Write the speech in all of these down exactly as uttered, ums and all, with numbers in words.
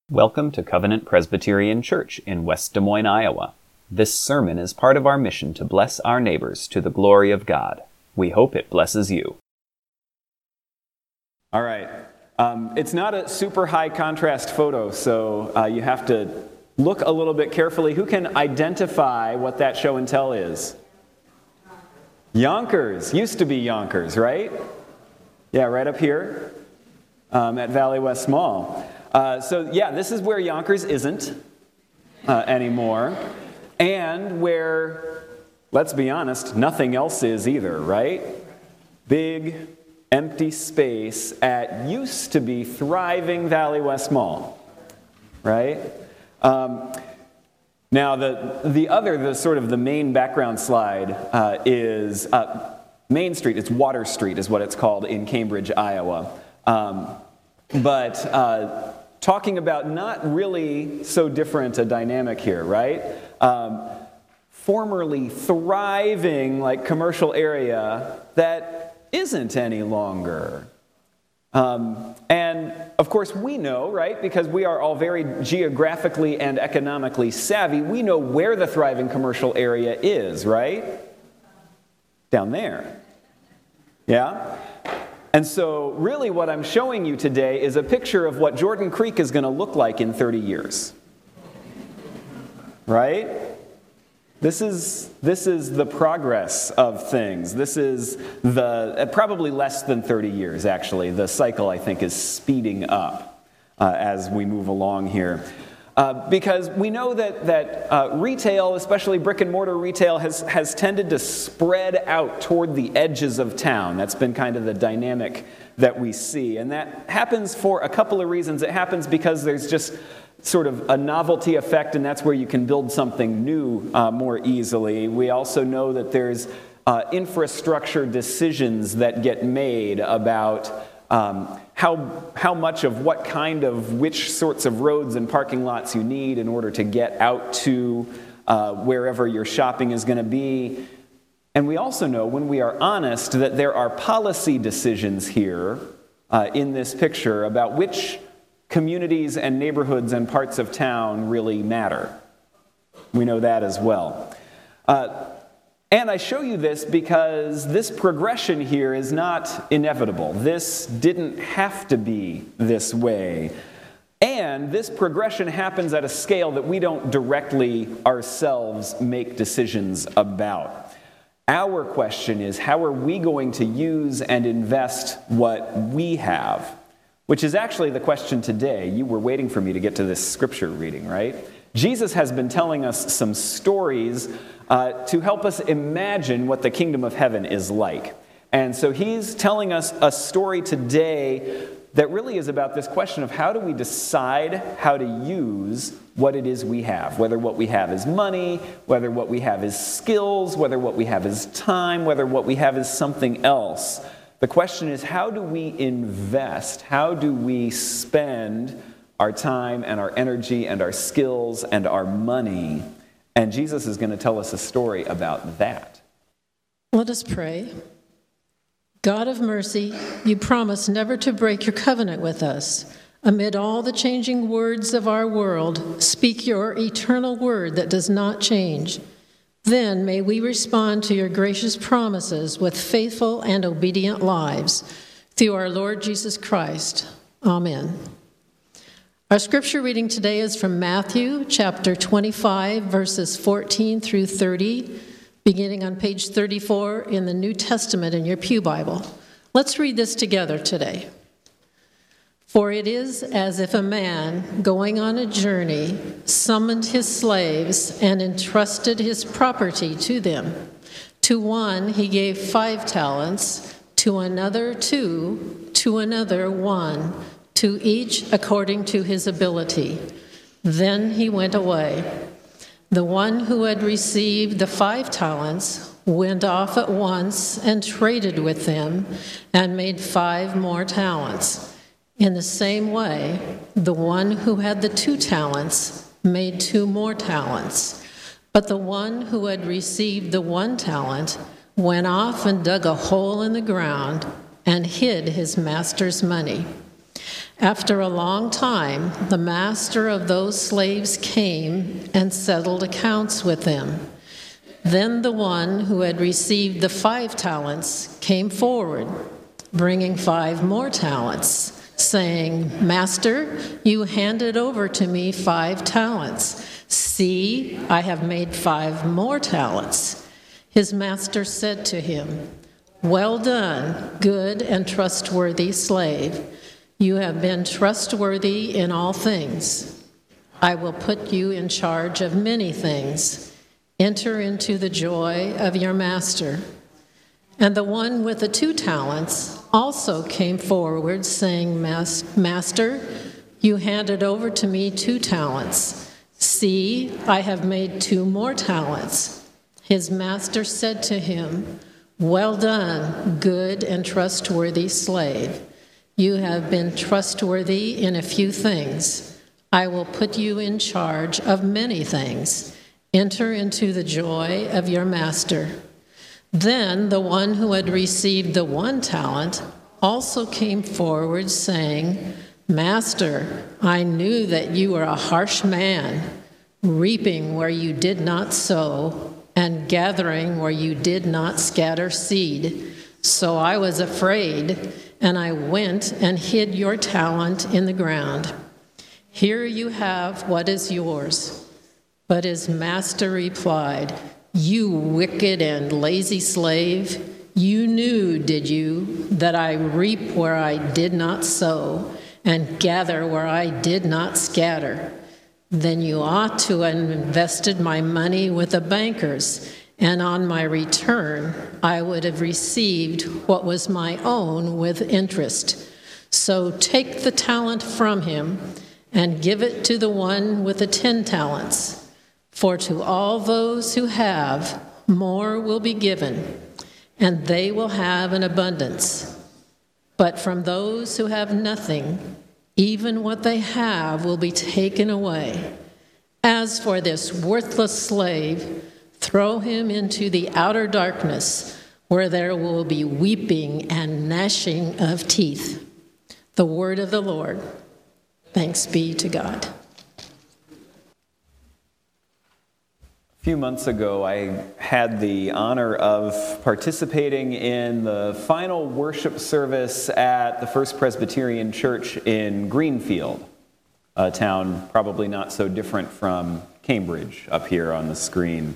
Welcome to Covenant Presbyterian Church in West Des Moines, Iowa. This sermon is part of our mission to bless our neighbors to the glory of God. We hope it blesses you. All right. Um, it's not a super high contrast photo, so uh, you have to look a little bit carefully. Who can identify what that show and tell is? Yonkers. Used to be Yonkers, right? Yeah, right up here um, at Valley West Mall. Uh, so yeah, this is where Yonkers isn't uh, anymore, and where, let's be honest, nothing else is either, right? Big, empty space at used to be thriving Valley West Mall, right? Um, now, the the other, the sort of the main background slide uh, is uh, Main Street. It's Water Street is what it's called in Cambridge, Iowa. Um, but uh, talking about not really so different a dynamic here, right? Um, formerly thriving, like, commercial area that isn't any longer. Um, and, of course, we know, right, because we are all very geographically and economically savvy, we know where the thriving commercial area is, right? Down there. Yeah? And so, really what I'm showing you today is a picture of what Jordan Creek is going to look like in thirty years. Right? This is, this is the progress of things. This is the, uh, probably less than thirty years, actually. The cycle, I think, is speeding up uh, as we move along here. Uh, because we know that, that uh, retail, especially brick and mortar retail, has, has tended to spread out toward the edges of town. That's been kind of the dynamic that we see. And that happens for a couple of reasons. It happens because there's just sort of a novelty effect, and that's where you can build something new uh, more easily. We also know that there's uh, infrastructure decisions that get made about um, how, how much of what kind of which sorts of roads and parking lots you need in order to get out to uh, wherever your shopping is going to be. And we also know, when we are honest, that there are policy decisions here uh, in this picture about which communities and neighborhoods and parts of town really matter. We know that as well. Uh, and I show you this because this progression here is not inevitable. This didn't have to be this way. And this progression happens at a scale that we don't directly ourselves make decisions about. Our question is, how are we going to use and invest what we have? Which is actually the question today. You were waiting for me to get to this scripture reading, right? Jesus has been telling us some stories uh, to help us imagine what the kingdom of heaven is like. And so he's telling us a story today that really is about this question of how do we decide how to use what it is we have, whether what we have is money, whether what we have is skills, whether what we have is time, whether what we have is something else. The question is, how do we invest? How do we spend our time and our energy and our skills and our money? And Jesus is going to tell us a story about that. Let us pray. God of mercy, you promise never to break your covenant with us. Amid all the changing words of our world, speak your eternal word that does not change. Then may we respond to your gracious promises with faithful and obedient lives. Through our Lord Jesus Christ. Amen. Our scripture reading today is from Matthew chapter twenty-five, verses fourteen through thirty, beginning on page thirty-four in the New Testament in your pew Bible. Let's read this together today. For it is as if a man, going on a journey, summoned his slaves and entrusted his property to them. To one he gave five talents, to another two, to another one, to each according to his ability. Then he went away. The one who had received the five talents went off at once and traded with them and made five more talents. In the same way, the one who had the two talents made two more talents. But the one who had received the one talent went off and dug a hole in the ground and hid his master's money. After a long time, the master of those slaves came and settled accounts with them. Then the one who had received the five talents came forward, bringing five more talents, saying, Master, you handed over to me five talents. See, I have made five more talents. His master said to him, Well done, good and trustworthy slave. You have been trustworthy in all things. I will put you in charge of many things. Enter into the joy of your master. And the one with the two talents also came forward, saying, Master, you handed over to me two talents. See, I have made two more talents. His master said to him, Well done, good and trustworthy slave. You have been trustworthy in a few things. I will put you in charge of many things. Enter into the joy of your master. Then the one who had received the one talent also came forward, saying, Master, I knew that you were a harsh man, reaping where you did not sow, and gathering where you did not scatter seed. So I was afraid, and I went and hid your talent in the ground. Here you have what is yours. But his master replied, You wicked and lazy slave, you knew, did you, that I reap where I did not sow, and gather where I did not scatter? Then you ought to have invested my money with the bankers, and on my return I would have received what was my own with interest. So take the talent from him and give it to the one with the ten talents. For to all those who have, more will be given, and they will have an abundance. But from those who have nothing, even what they have will be taken away. As for this worthless slave, throw him into the outer darkness, where there will be weeping and gnashing of teeth. The word of the Lord. Thanks be to God. A few months ago, I had the honor of participating in the final worship service at the First Presbyterian Church in Greenfield, a town probably not so different from Cambridge up here on the screen.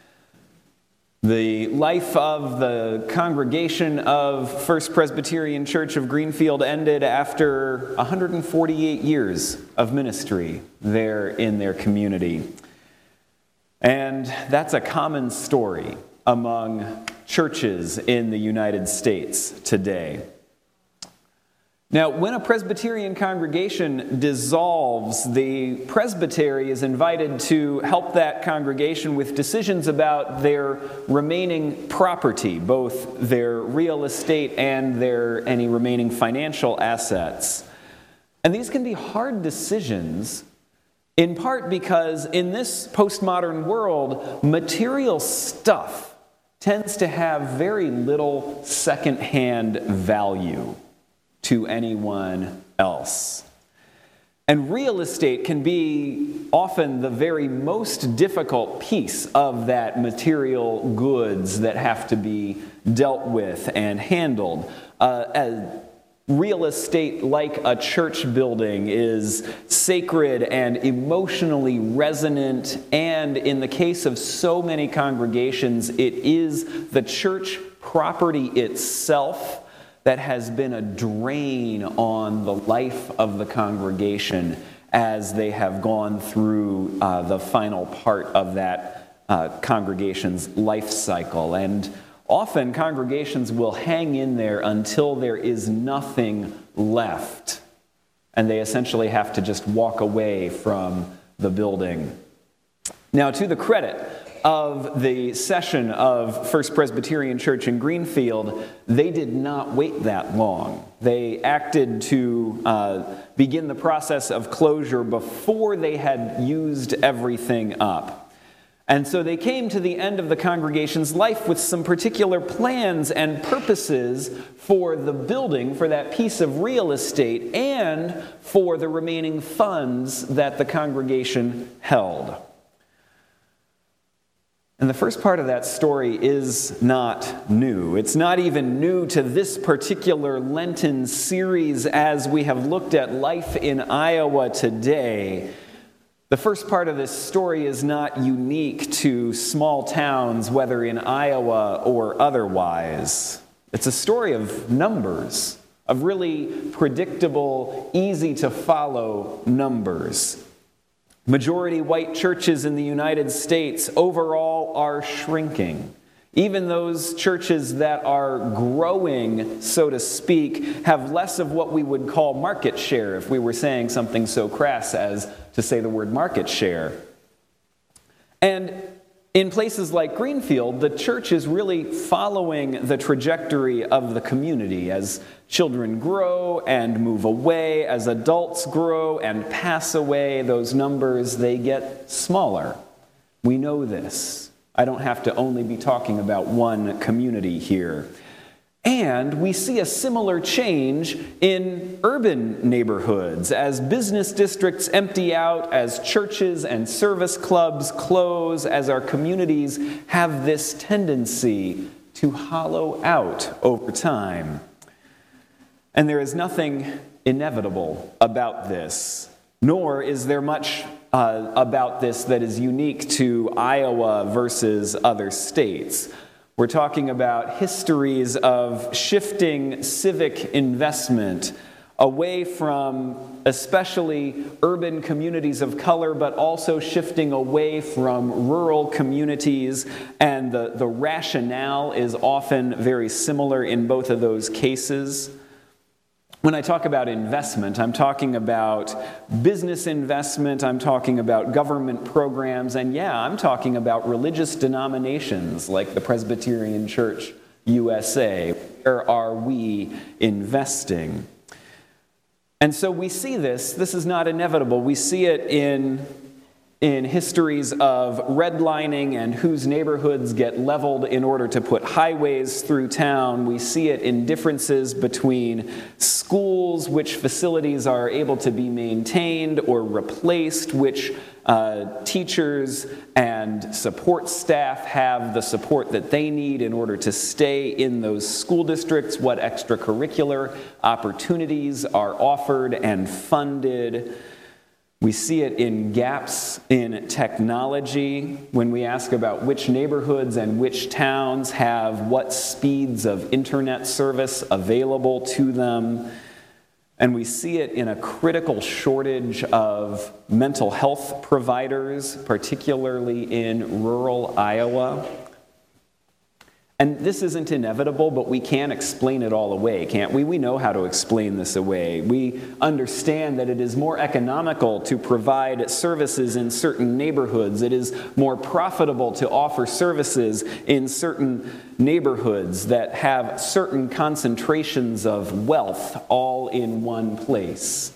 The life of the congregation of First Presbyterian Church of Greenfield ended after one hundred forty-eight years of ministry there in their community. And that's a common story among churches in the United States today. Now, when a Presbyterian congregation dissolves, the presbytery is invited to help that congregation with decisions about their remaining property, both their real estate and their any remaining financial assets. And these can be hard decisions, in part because in this postmodern world, material stuff tends to have very little secondhand value to anyone else. And real estate can be often the very most difficult piece of that material goods that have to be dealt with and handled. Uh, as real estate, like a church building, is sacred and emotionally resonant, and in the case of so many congregations, it is the church property itself that has been a drain on the life of the congregation as they have gone through uh, the final part of that uh, congregation's life cycle. And often congregations will hang in there until there is nothing left, and they essentially have to just walk away from the building. Now, to the credit of the session of First Presbyterian Church in Greenfield, they did not wait that long. They acted to uh, begin the process of closure before they had used everything up. And so they came to the end of the congregation's life with some particular plans and purposes for the building, for that piece of real estate, and for the remaining funds that the congregation held. And the first part of that story is not new. It's not even new to this particular Lenten series as we have looked at life in Iowa today. The first part of this story is not unique to small towns, whether in Iowa or otherwise. It's a story of numbers, of really predictable, easy to follow numbers. Majority white churches in the United States overall are shrinking. Even those churches that are growing, so to speak, have less of what we would call market share, if we were saying something so crass as to say the word market share. And in places like Greenfield, the church is really following the trajectory of the community as children grow and move away, as adults grow and pass away. Those numbers, they get smaller. We know this. I don't have to only be talking about one community here. And we see a similar change in urban neighborhoods as business districts empty out, as churches and service clubs close, as our communities have this tendency to hollow out over time. And there is nothing inevitable about this, nor is there much uh, about this that is unique to Iowa versus other states. We're talking about histories of shifting civic investment away from especially urban communities of color, but also shifting away from rural communities. And the, the rationale is often very similar in both of those cases. When I talk about investment, I'm talking about business investment, I'm talking about government programs, and yeah, I'm talking about religious denominations like the Presbyterian Church U S A. Where are we investing? And so we see this, this is not inevitable, we see it in in histories of redlining and whose neighborhoods get leveled in order to put highways through town. We see it in differences between schools, which facilities are able to be maintained or replaced, which uh, teachers and support staff have the support that they need in order to stay in those school districts, what extracurricular opportunities are offered and funded. We see it in gaps in technology when we ask about which neighborhoods and which towns have what speeds of internet service available to them. And we see it in a critical shortage of mental health providers, particularly in rural Iowa. And this isn't inevitable, but we can't explain it all away, can't we? We know how to explain this away. We understand that it is more economical to provide services in certain neighborhoods. It is more profitable to offer services in certain neighborhoods that have certain concentrations of wealth all in one place.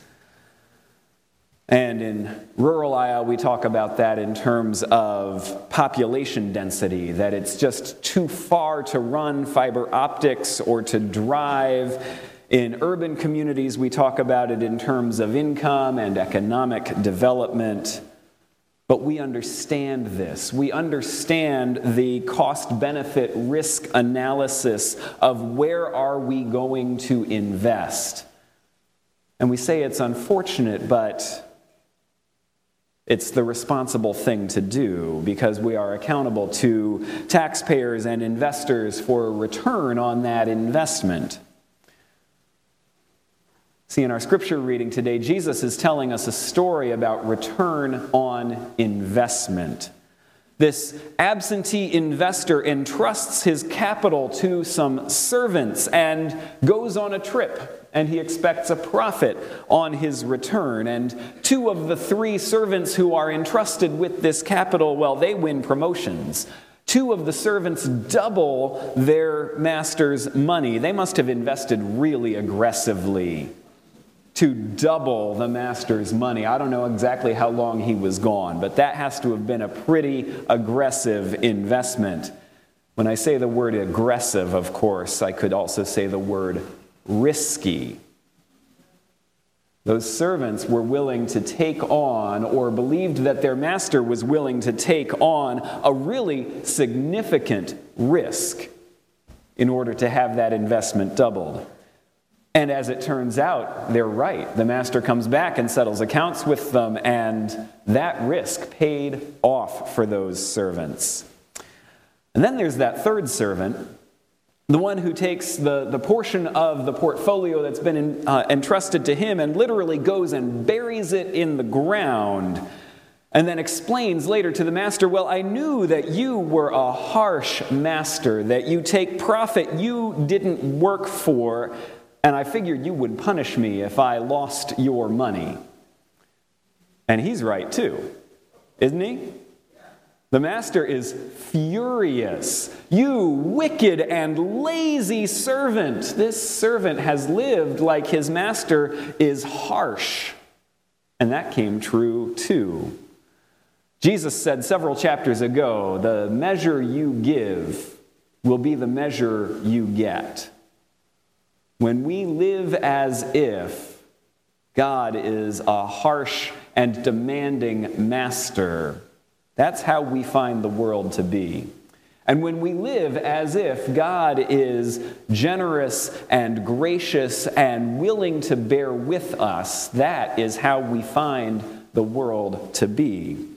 And in rural Iowa, we talk about that in terms of population density, that it's just too far to run fiber optics or to drive. In urban communities, we talk about it in terms of income and economic development. But we understand this. We understand the cost-benefit risk analysis of where are we going to invest. And we say it's unfortunate, but it's the responsible thing to do because we are accountable to taxpayers and investors for a return on that investment. See, in our scripture reading today, Jesus is telling us a story about return on investment. This absentee investor entrusts his capital to some servants and goes on a trip. And he expects a profit on his return. And two of the three servants who are entrusted with this capital, well, they win promotions. Two of the servants double their master's money. They must have invested really aggressively. to double the master's money. I don't know exactly how long he was gone, but that has to have been a pretty aggressive investment. When I say the word aggressive, of course, I could also say the word risky. Those servants were willing to take on, or believed that their master was willing to take on, a really significant risk in order to have that investment doubled. And as it turns out, they're right. The master comes back and settles accounts with them, and that risk paid off for those servants. And then there's that third servant, the one who takes the, the portion of the portfolio that's been in, uh, entrusted to him and literally goes and buries it in the ground, and then explains later to the master, well, I knew that you were a harsh master, that you take profit you didn't work for, and I figured you would punish me if I lost your money. And he's right too, isn't he? The master is furious. You wicked and lazy servant. This servant has lived like his master is harsh. And that came true too. Jesus said several chapters ago, the measure you give will be the measure you get. When we live as if God is a harsh and demanding master, that's how we find the world to be. And when we live as if God is generous and gracious and willing to bear with us, that is how we find the world to be.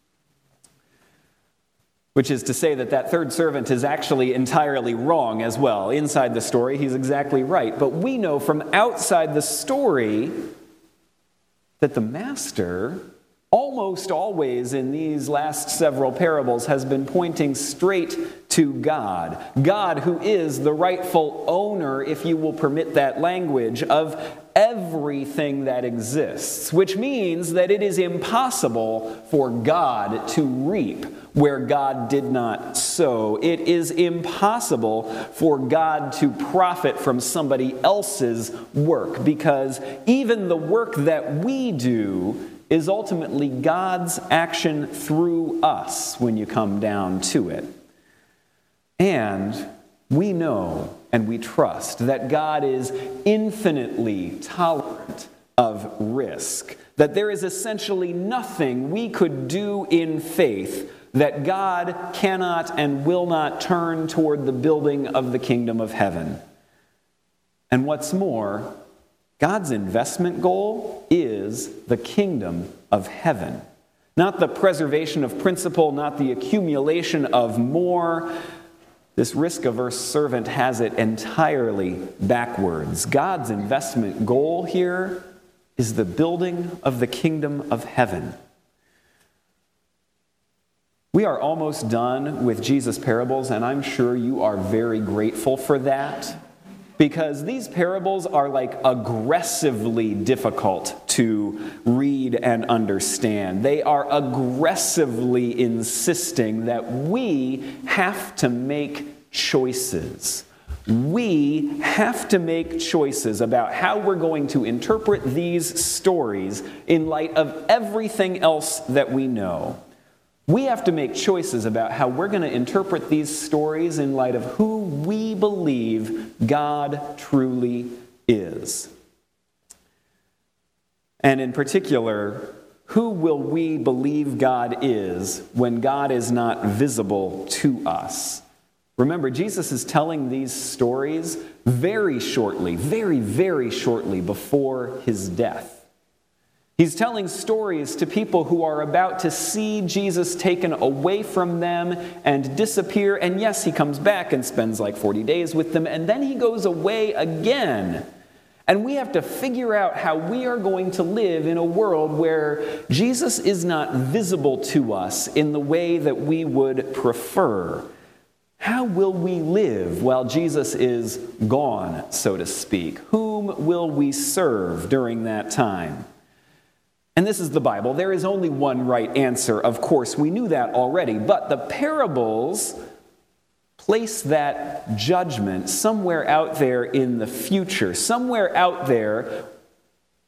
Which is to say that that third servant is actually entirely wrong as well. Inside the story, he's exactly right. But we know from outside the story that the master, almost always in these last several parables, has been pointing straight to God. God, who is the rightful owner, if you will permit that language, of everything that exists, which means that it is impossible for God to reap where God did not sow. It is impossible for God to profit from somebody else's work, because even the work that we do is ultimately God's action through us when you come down to it. And we know and we trust that God is infinitely tolerant of risk, that there is essentially nothing we could do in faith that God cannot and will not turn toward the building of the kingdom of heaven. And what's more, God's investment goal is the kingdom of heaven. Not the preservation of principle, not the accumulation of more. This risk-averse servant has it entirely backwards. God's investment goal here is the building of the kingdom of heaven. We are almost done with Jesus' parables, and I'm sure you are very grateful for that, because these parables are like aggressively difficult to read and understand. They are aggressively insisting that we have to make choices. We have to make choices about how we're going to interpret these stories in light of everything else that we know. We have to make choices about how we're going to interpret these stories in light of who we believe God truly is. And in particular, who will we believe God is when God is not visible to us? Remember, Jesus is telling these stories very shortly, very, very shortly before his death. He's telling stories to people who are about to see Jesus taken away from them and disappear. And yes, he comes back and spends like forty days with them, and then he goes away again. And we have to figure out how we are going to live in a world where Jesus is not visible to us in the way that we would prefer. How will we live while Jesus is gone, so to speak? Whom will we serve during that time? And this is the Bible. There is only one right answer. Of course, we knew that already. But the parables place that judgment somewhere out there in the future, somewhere out there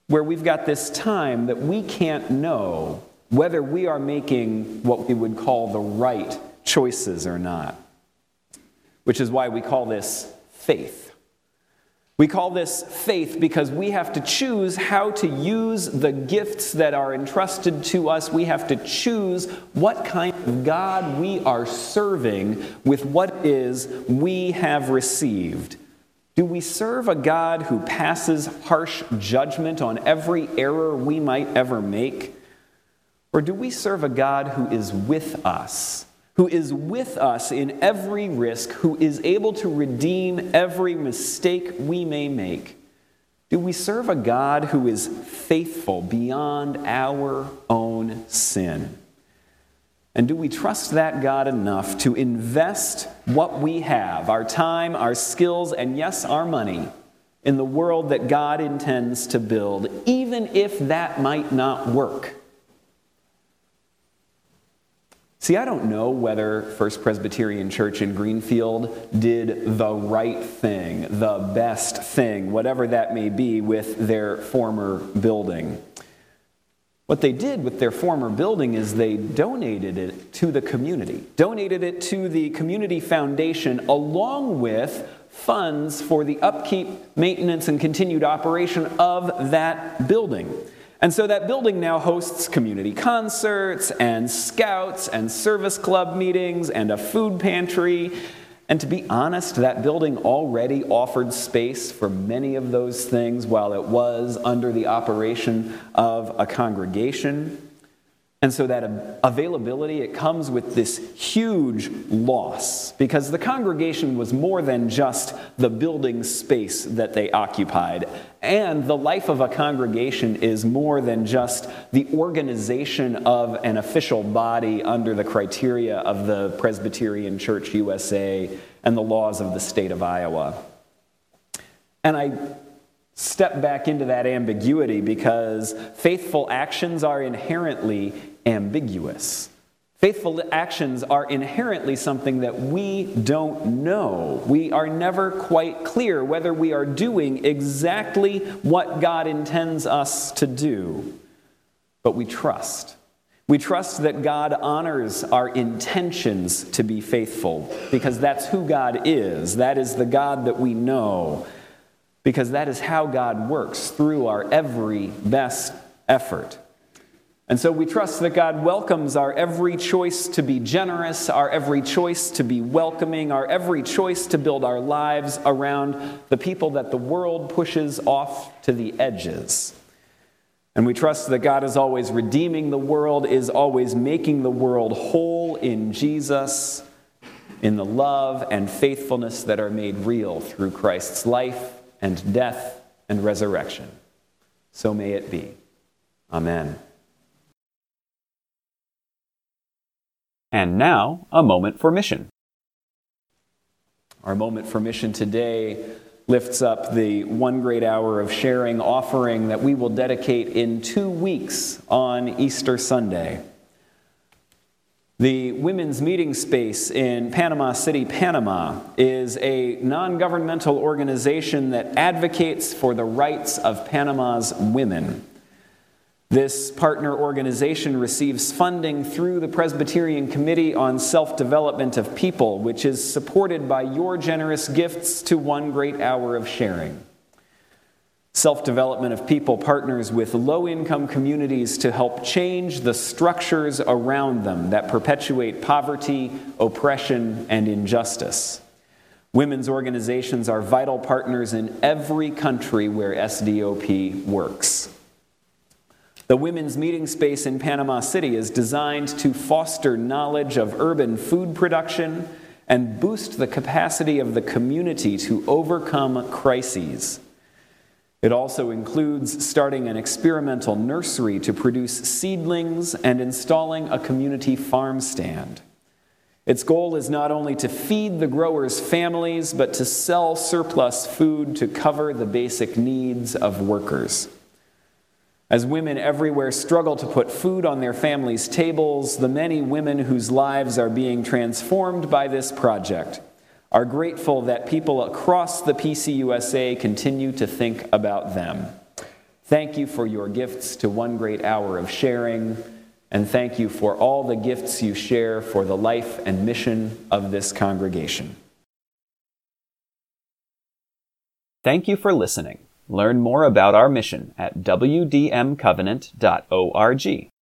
where we've got this time that we can't know whether we are making what we would call the right choices or not, which is why we call this faith. We call this faith because we have to choose how to use the gifts that are entrusted to us. We have to choose what kind of God we are serving with what is we have received. Do we serve a God who passes harsh judgment on every error we might ever make? Or do we serve a God who is with us? Who is with us in every risk, who is able to redeem every mistake we may make? Do we serve a God who is faithful beyond our own sin? And do we trust that God enough to invest what we have, our time, our skills, and yes, our money, in the world that God intends to build, even if that might not work? See, I don't know whether First Presbyterian Church in Greenfield did the right thing, the best thing, whatever that may be, with their former building. What they did with their former building is they donated it to the community, donated it to the community foundation, along with funds for the upkeep, maintenance, and continued operation of that building. And so that building now hosts community concerts and scouts and service club meetings and a food pantry. And to be honest, that building already offered space for many of those things while it was under the operation of a congregation. And so that availability, it comes with this huge loss, because the congregation was more than just the building space that they occupied. And the life of a congregation is more than just the organization of an official body under the criteria of the Presbyterian Church U S A and the laws of the state of Iowa. And I step back into that ambiguity because faithful actions are inherently ambiguous. Faithful actions are inherently something that we don't know. We are never quite clear whether we are doing exactly what God intends us to do. But we trust. We trust that God honors our intentions to be faithful, because that's who God is. That is the God that we know, because that is how God works through our every best effort. And so we trust that God welcomes our every choice to be generous, our every choice to be welcoming, our every choice to build our lives around the people that the world pushes off to the edges. And we trust that God is always redeeming the world, is always making the world whole in Jesus, in the love and faithfulness that are made real through Christ's life and death and resurrection. So may it be. Amen. And now, a moment for mission. Our moment for mission today lifts up the one great hour of sharing offering that we will dedicate in two weeks on Easter Sunday. The Women's Meeting Space in Panama City, Panama, is a non-governmental organization that advocates for the rights of Panama's women. This partner organization receives funding through the Presbyterian Committee on Self-Development of People, which is supported by your generous gifts to One Great Hour of Sharing. Self-Development of People partners with low-income communities to help change the structures around them that perpetuate poverty, oppression, and injustice. Women's organizations are vital partners in every country where S D O P works. The Women's Meeting Space in Panama City is designed to foster knowledge of urban food production and boost the capacity of the community to overcome crises. It also includes starting an experimental nursery to produce seedlings and installing a community farm stand. Its goal is not only to feed the growers' families, but to sell surplus food to cover the basic needs of workers. As women everywhere struggle to put food on their families' tables, the many women whose lives are being transformed by this project are grateful that people across the P C U S A continue to think about them. Thank you for your gifts to One Great Hour of Sharing, and thank you for all the gifts you share for the life and mission of this congregation. Thank you for listening. Learn more about our mission at w d m covenant dot org.